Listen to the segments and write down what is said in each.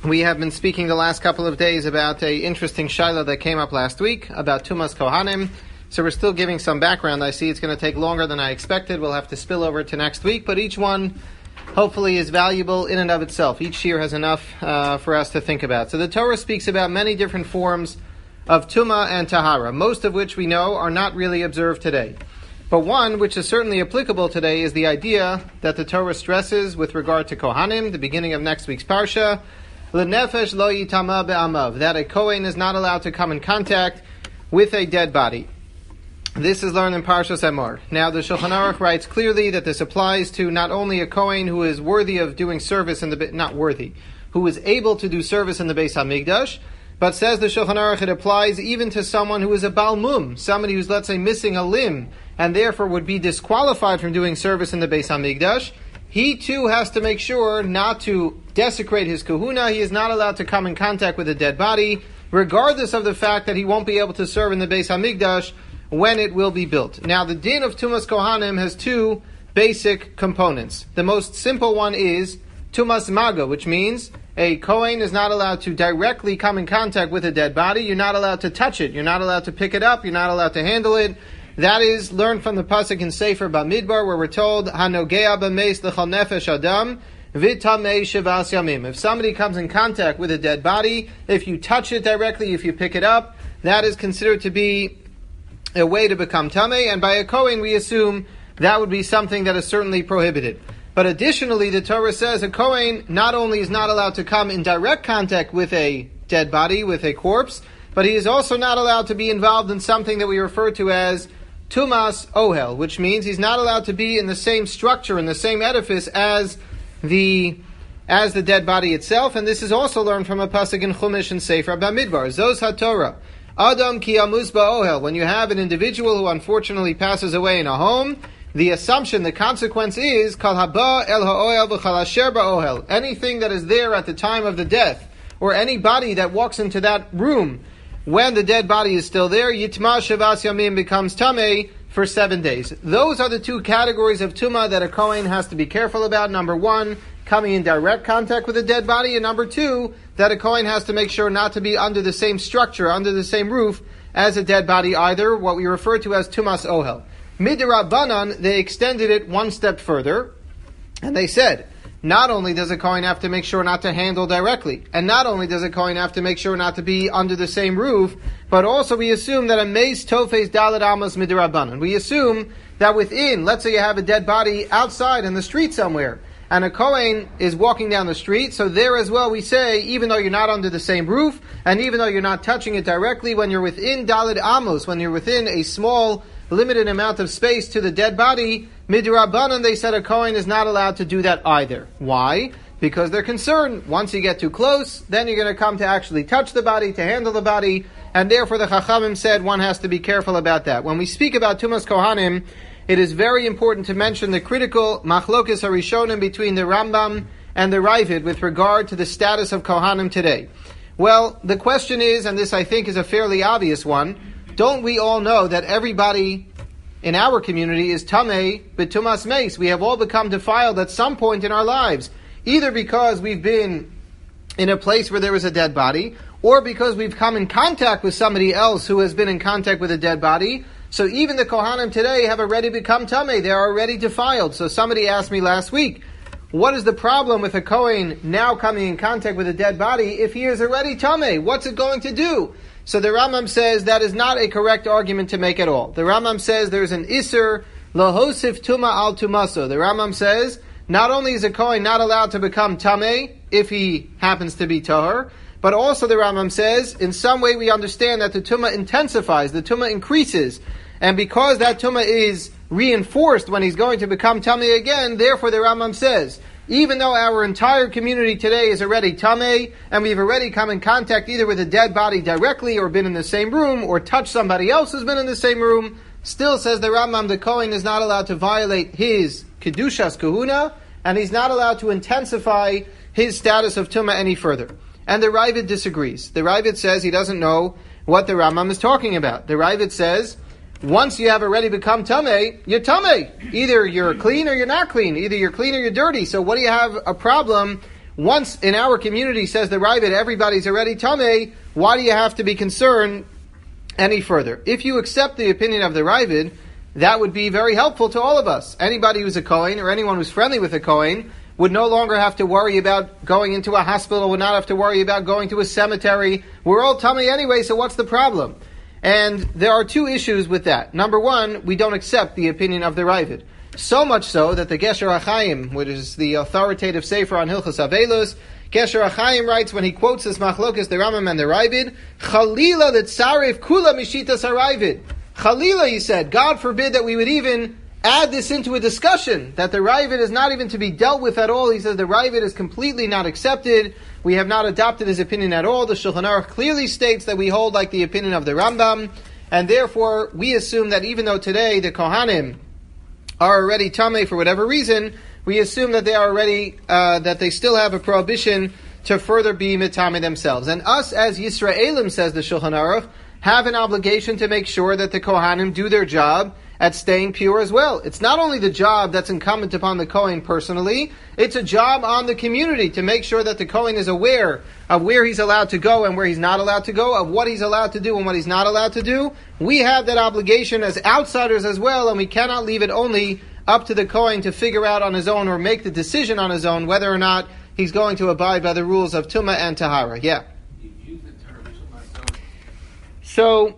We have been speaking the last couple of days about an interesting shaila that came up last week about Tumas Kohanim. So we're still giving some background. I see it's going to take longer than I expected. We'll have to spill over to next week, but each one hopefully is valuable in and of itself. Each year has enough for us to think about. So the Torah speaks about many different forms of Tuma and Tahara, most of which we know are not really observed today. But one which is certainly applicable today is the idea that the Torah stresses with regard to Kohanim, the beginning of next week's Parsha, L'nefesh lo yitama be'amav, that a Kohen is not allowed to come in contact with a dead body. This is learned in Parshas Emor. Now the Shulchan Aruch writes clearly that this applies to not only a Kohen who is worthy of doing service in the, who is able to do service in the Beis HaMikdash, but says the Shulchan Aruch it applies even to someone who is a Baal Mum, somebody who's, let's say, missing a limb, and therefore would be disqualified from doing service in the Beis HaMikdash. He too has to make sure not to desecrate his kahuna. He is not allowed to come in contact with a dead body, regardless of the fact that he won't be able to serve in the Beis HaMikdash when it will be built. Now, the din of Tumas Kohanim has two basic components. The most simple one is Tumas Maga, which means a Kohen is not allowed to directly come in contact with a dead body. You're not allowed to touch it. You're not allowed to pick it up. You're not allowed to handle it. That is learned from the pasuk in Sefer Bamidbar, where we're told, "Hanogea b'meis l'chal nefesh adam v'tamei shevas yamim." If somebody comes in contact with a dead body, if you touch it directly, if you pick it up, that is considered to be a way to become tamei. And by a Kohen, we assume that would be something that is certainly prohibited. But additionally, the Torah says a Kohen not only is not allowed to come in direct contact with a dead body, with a corpse, but he is also not allowed to be involved in something that we refer to as Tumas Ohel, which means he's not allowed to be in the same structure, in the same edifice as the dead body itself. And this is also learned from a pasuk in Chumash and Sefer Bamidbar. Zos HaTorah, Adam ki amuz ba'ohel. When you have an individual who unfortunately passes away in a home, the assumption, the consequence is kal haba el ha'ohel v'chal asher ba'ohel. Anything that is there at the time of the death, or any body that walks into that room when the dead body is still there, Yitma Shavas Yamim becomes Tameh for 7 days. Those are the two categories of Tumah that a Kohen has to be careful about. Number one, coming in direct contact with a dead body. And number two, that a Kohen has to make sure not to be under the same structure, under the same roof as a dead body either, what we refer to as Tumas Ohel. Midrabanan, they extended it one step further, and they said, not only does a Kohen have to make sure not to handle directly, and not only does a Kohen have to make sure not to be under the same roof, but also we assume that a meis tofes daled amos midrabanan. We assume that within, let's say you have a dead body outside in the street somewhere, and a Kohen is walking down the street, so there as well we say, even though you're not under the same roof, and even though you're not touching it directly, when you're within daled amos, when you're within a small, limited amount of space to the dead body, midrabanan, they said a Kohen is not allowed to do that either. Why? Because they're concerned, once you get too close, then you're going to come to actually touch the body, to handle the body, and therefore the Chachamim said one has to be careful about that. When we speak about Tumas Kohanim, it is very important to mention the critical Machlokes HaRishonim between the Rambam and the Ravid with regard to the status of Kohanim today. Well, the question is, and this I think is a fairly obvious one, don't we all know that everybody in our community is tamei b'tumas meis? We have all become defiled at some point in our lives, either because we've been in a place where there is a dead body, or because we've come in contact with somebody else who has been in contact with a dead body. So even the Kohanim today have already become tamei. They are already defiled. So somebody asked me last week, what is the problem with a Kohen now coming in contact with a dead body if he is already tamei? What's it going to do? So the Rambam says that is not a correct argument to make at all. The Rambam says there's an Isser lahosif tuma al tumaso. The Rambam says not only is a Kohen not allowed to become tamei if he happens to be tahor, but also the Rambam says in some way we understand that the tumah intensifies, the tumah increases, and because that tumah is reinforced when he's going to become tamei again, therefore the Rambam says, even though our entire community today is already tamei, and we've already come in contact either with a dead body directly, or been in the same room, or touched somebody else who's been in the same room, still says the Rambam, the Kohen is not allowed to violate his kedushas kahuna, and he's not allowed to intensify his status of tumah any further. And the Ravid disagrees. The Ravid says he doesn't know what the Rambam is talking about. The Ravid says, once you have already become tamei, you're tamei. Either you're clean or you're not clean. Either you're clean or you're dirty. So what do you have a problem once in our community, says the Ravid, everybody's already Tameh, why do you have to be concerned any further? If you accept the opinion of the Ravid, that would be very helpful to all of us. Anybody who's a Kohen, or anyone who's friendly with a Kohen, would no longer have to worry about going into a hospital, would not have to worry about going to a cemetery. We're all Tameh anyway, so what's the problem? And there are two issues with that. Number one, we don't accept the opinion of the Ravid. So much so that the Gesher HaChaim, which is the authoritative sefer on Hilchos Avelos, Gesher HaChaim writes when he quotes this Machlokes, the Rambam and the Ravid, Chalila l'tzaref kula mishitas ha'Ravid. Chalila, he said, God forbid that we would even add this into a discussion, that the Ravid is not even to be dealt with at all. He says the Ravid is completely not accepted. We have not adopted his opinion at all. The Shulchan Aruch clearly states that we hold like the opinion of the Rambam, and therefore we assume that even though today the Kohanim are already Tameh for whatever reason, we assume that they are already, that they still have a prohibition to further be Mitameh themselves. And us as Yisraelim, says the Shulchan Aruch, have an obligation to make sure that the Kohanim do their job at staying pure as well. It's not only the job that's incumbent upon the Kohen personally, it's a job on the community to make sure that the Kohen is aware of where he's allowed to go and where he's not allowed to go, of what he's allowed to do and what he's not allowed to do. We have that obligation as outsiders as well, and we cannot leave it only up to the Kohen to figure out on his own or make the decision on his own whether or not he's going to abide by the rules of Tumah and Tahara. Yeah. So,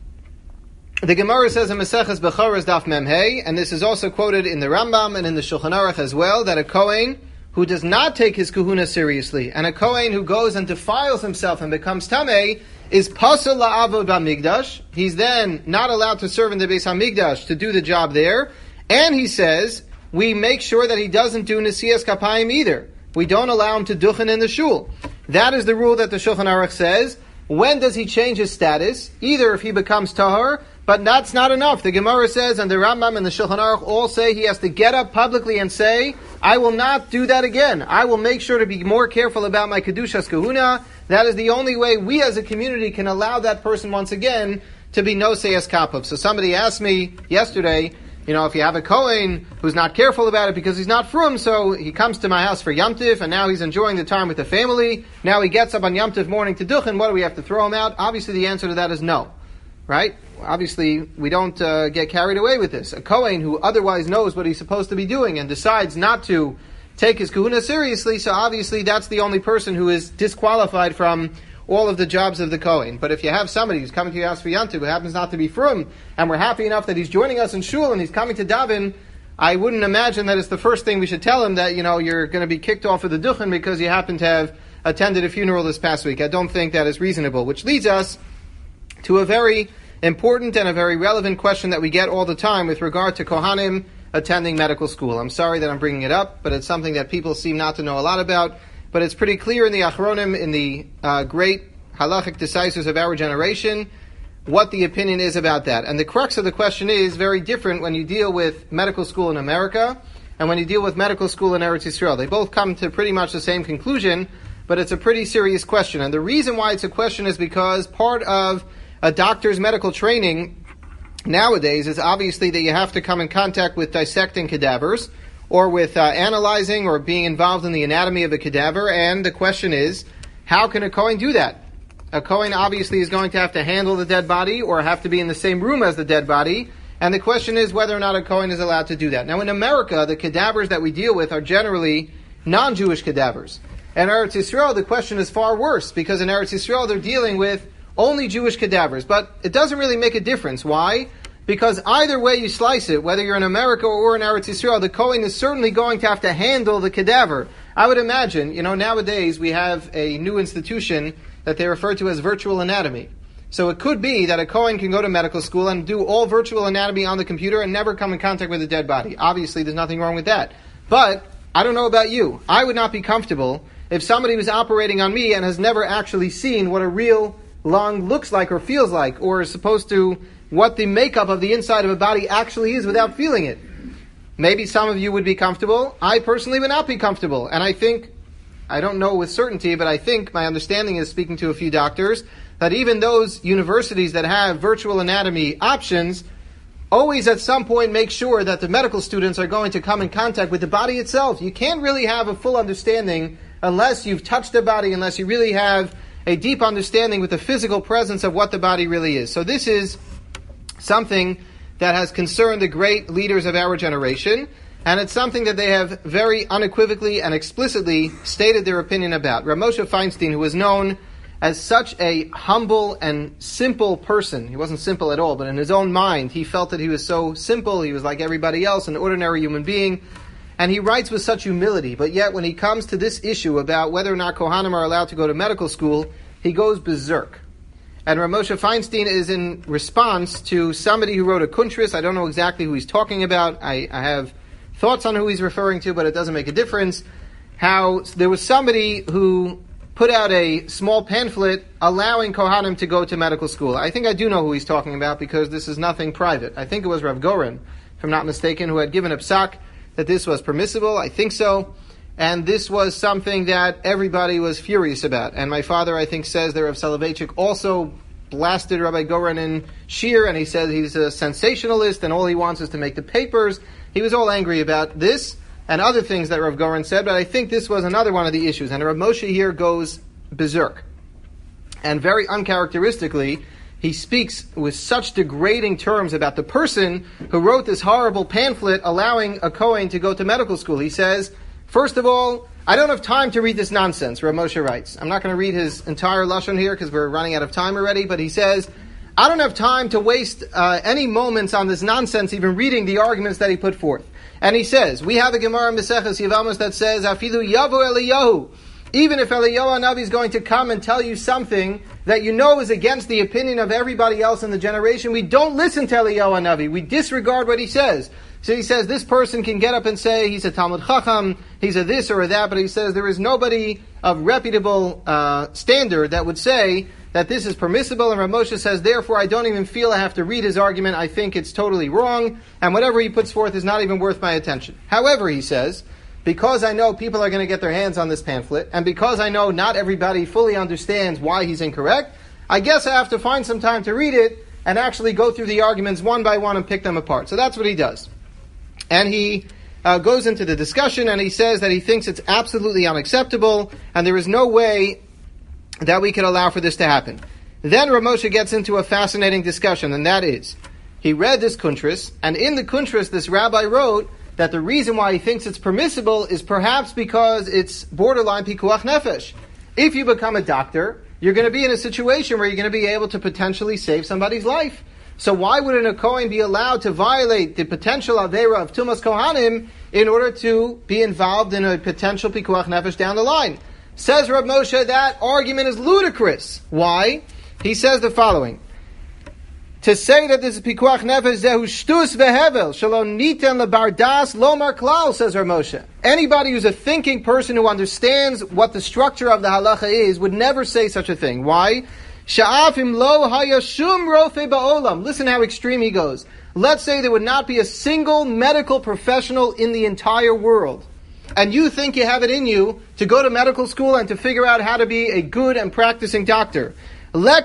the Gemara says in Maseches Bechoros Daf Mem Hey, and this is also quoted in the Rambam and in the Shulchan Aruch as well, that a Kohen who does not take his kahuna seriously, and a Kohen who goes and defiles himself and becomes Tameh, is Pasal La'avod B'Migdash. He's then not allowed to serve in the Beis HaMikdash to do the job there, and he says, we make sure that he doesn't do Nesias Kapayim either. We don't allow him to duchen in the shul. That is the rule that the Shulchan Aruch says. When does he change his status? Either if he becomes Tahor, but that's not enough. The Gemara says, and the Rambam and the Shulchan Aruch all say he has to get up publicly and say, I will not do that again. I will make sure to be more careful about my Kedushas Kahuna. That is the only way we as a community can allow that person once again to be Nosei Eskapov. So somebody asked me yesterday, if you have a Kohen who's not careful about it because he's not frum, so he comes to my house for Yom Tif, and now he's enjoying the time with the family. Now he gets up on Yom Tif morning to duchen. What do we have to throw him out? Obviously the answer to that is no. Right? Obviously, we don't get carried away with this. A Kohen who otherwise knows what he's supposed to be doing and decides not to take his kahuna seriously, so obviously that's the only person who is disqualified from all of the jobs of the Kohen. But if you have somebody who's coming to your house for Yom Tov who happens not to be frum, and we're happy enough that he's joining us in shul and he's coming to daven, I wouldn't imagine that it's the first thing we should tell him that, you're going to be kicked off of the duchen because you happen to have attended a funeral this past week. I don't think that is reasonable, which leads us to a very important and a very relevant question that we get all the time with regard to Kohanim attending medical school. I'm sorry that I'm bringing it up, but it's something that people seem not to know a lot about. But it's pretty clear in the Achronim, in the great halachic decisors of our generation, what the opinion is about that. And the crux of the question is very different when you deal with medical school in America and when you deal with medical school in Eretz Yisrael. They both come to pretty much the same conclusion, but it's a pretty serious question. And the reason why it's a question is because part of a doctor's medical training nowadays is obviously that you have to come in contact with dissecting cadavers, or with analyzing or being involved in the anatomy of a cadaver, and the question is, how can a Kohen do that? A Kohen obviously is going to have to handle the dead body or have to be in the same room as the dead body, and the question is whether or not a Kohen is allowed to do that. Now in America, the cadavers that we deal with are generally non-Jewish cadavers. In Eretz Yisrael, the question is far worse, because in Eretz Yisrael they're dealing with only Jewish cadavers, but it doesn't really make a difference. Why? Because either way you slice it, whether you're in America or in Eretz Yisrael, the Kohen is certainly going to have to handle the cadaver. I would imagine, nowadays we have a new institution that they refer to as virtual anatomy. So it could be that a Kohen can go to medical school and do all virtual anatomy on the computer and never come in contact with a dead body. Obviously, there's nothing wrong with that. But, I don't know about you, I would not be comfortable if somebody was operating on me and has never actually seen what a real lung looks like or feels like, or is supposed to, what the makeup of the inside of a body actually is without feeling it. Maybe some of you would be comfortable. I personally would not be comfortable. And I think, I don't know with certainty, but I think my understanding is, speaking to a few doctors, that even those universities that have virtual anatomy options always at some point make sure that the medical students are going to come in contact with the body itself. You can't really have a full understanding unless you've touched the body, unless you really have a deep understanding with the physical presence of what the body really is. So this is something that has concerned the great leaders of our generation, and it's something that they have very unequivocally and explicitly stated their opinion about. Rav Moshe Feinstein, who was known as such a humble and simple person, he wasn't simple at all, but in his own mind, he felt that he was so simple, he was like everybody else, an ordinary human being, and he writes with such humility, but yet when he comes to this issue about whether or not Kohanim are allowed to go to medical school, he goes berserk. And Rav Moshe Feinstein is in response to somebody who wrote a kuntris. I don't know exactly who he's talking about. I have thoughts on who he's referring to, but it doesn't make a difference. How there was somebody who put out a small pamphlet allowing Kohanim to go to medical school. I think I do know who he's talking about because this is nothing private. I think it was Rav Goren, if I'm not mistaken, who had given a psak that this was permissible. I think so. And this was something that everybody was furious about. And my father, I think, says that Rav Soloveitchik also blasted Rabbi Goren in Shir, and he said he's a sensationalist and all he wants is to make the papers. He was all angry about this and other things that Rav Goren said, but I think this was another one of the issues. And Rav Moshe here goes berserk. And very uncharacteristically, he speaks with such degrading terms about the person who wrote this horrible pamphlet allowing a Kohen to go to medical school. He says, first of all, I don't have time to read this nonsense, Rav Moshe writes. I'm not going to read his entire lashon here because we're running out of time already, but he says, I don't have time to waste any moments on this nonsense, even reading the arguments that he put forth. And he says, we have a Gemara in Maseches Yevamos that says, Afilu Yavo Eliyahu. Even if Eliyahu Hanavi is going to come and tell you something that you know is against the opinion of everybody else in the generation, we don't listen to Eliyahu Hanavi. We disregard what he says. So he says this person can get up and say he's a Talmud Chacham, he's a this or a that, but he says there is nobody of reputable standard that would say that this is permissible, and Rav Moshe says, therefore I don't even feel I have to read his argument, I think it's totally wrong, and whatever he puts forth is not even worth my attention. However, he says, because I know people are going to get their hands on this pamphlet, and because I know not everybody fully understands why he's incorrect, I guess I have to find some time to read it and actually go through the arguments one by one and pick them apart. So that's what he does. And he goes into the discussion and he says that he thinks it's absolutely unacceptable and there is no way that we could allow for this to happen. Then Rav Moshe gets into a fascinating discussion, and that is, he read this kuntris, and in the kuntris this rabbi wrote that the reason why he thinks it's permissible is perhaps because it's borderline pikuach nefesh. If you become a doctor, you're going to be in a situation where you're going to be able to potentially save somebody's life. So why wouldn't a Kohen be allowed to violate the potential avera of Tumas Kohanim in order to be involved in a potential pikuach nefesh down the line? Says Rav Moshe, that argument is ludicrous. Why? He says the following. To say that this is pikuach nefesh zehu shtus vehevel shalom niten lebardas lomar klal, says Rav Moshe. Anybody who's a thinking person who understands what the structure of the halacha is would never say such a thing. Why? Sha'afim lo hayashum rofe ba'olam. Listen how extreme he goes. Let's say there would not be a single medical professional in the entire world, and you think you have it in you to go to medical school and to figure out how to be a good and practicing doctor. It's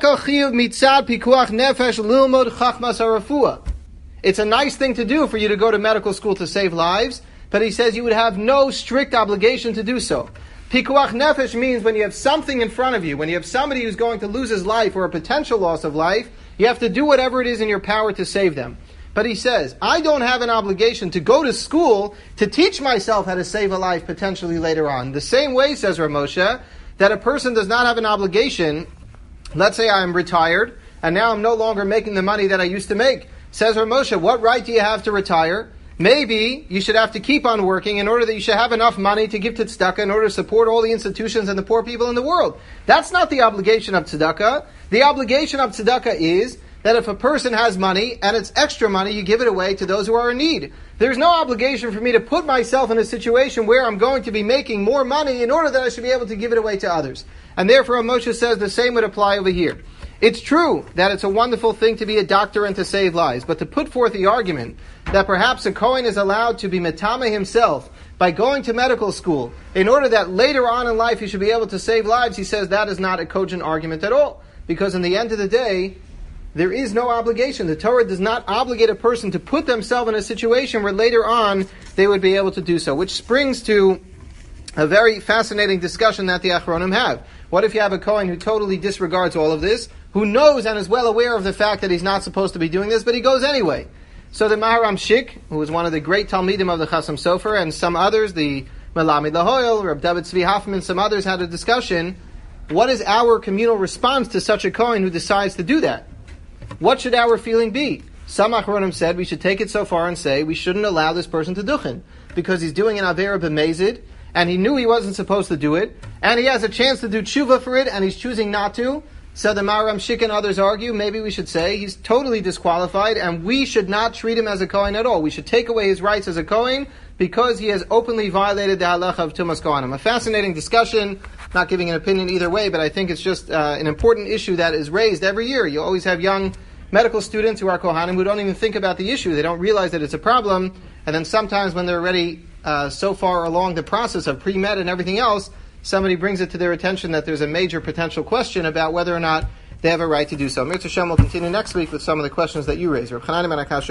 a nice thing to do for you to go to medical school to save lives, but he says you would have no strict obligation to do so. Pikuach nefesh means when you have something in front of you, when you have somebody who's going to lose his life or a potential loss of life, you have to do whatever it is in your power to save them. But he says, I don't have an obligation to go to school to teach myself how to save a life potentially later on. The same way, says Rav Moshe, that a person does not have an obligation. Let's say I'm retired, and now I'm no longer making the money that I used to make. Says Rav Moshe, what right do you have to retire? Maybe you should have to keep on working in order that you should have enough money to give to tzedakah in order to support all the institutions and the poor people in the world. That's not the obligation of tzedakah. The obligation of tzedakah is that if a person has money and it's extra money, you give it away to those who are in need. There's no obligation for me to put myself in a situation where I'm going to be making more money in order that I should be able to give it away to others. And therefore, Moshe says the same would apply over here. It's true that it's a wonderful thing to be a doctor and to save lives, but to put forth the argument that perhaps a Kohen is allowed to be metame himself by going to medical school in order that later on in life he should be able to save lives, he says that is not a cogent argument at all. Because in the end of the day, there is no obligation. The Torah does not obligate a person to put themselves in a situation where later on they would be able to do so. Which springs to a very fascinating discussion that the Achronim have. What if you have a Kohen who totally disregards all of this, who knows and is well aware of the fact that he's not supposed to be doing this, but he goes anyway? So the Maharam Shik, who was one of the great Talmidim of the Chasam Sofer, and some others, the Melamid Lahoyel, Reb David Tzvi Hoffman, some others had a discussion. What is our communal response to such a Kohen who decides to do that? What should our feeling be? Some Achronim said we should take it so far and say we shouldn't allow this person to duchen, because he's doing an Avera B'mezid, and he knew he wasn't supposed to do it, and he has a chance to do tshuva for it, and he's choosing not to. So the Maharam Shik and others argue, maybe we should say he's totally disqualified, and we should not treat him as a Kohen at all. We should take away his rights as a Kohen, because he has openly violated the halacha of Tumas Kohanim. A fascinating discussion, not giving an opinion either way, but I think it's just an important issue that is raised every year. You always have young medical students who are Kohanim who don't even think about the issue. They don't realize that it's a problem, and then sometimes when they're already so far along the process of pre-med and everything else, somebody brings it to their attention that there's a major potential question about whether or not they have a right to do so. Mirza Hashem will continue next week with some of the questions that you raised.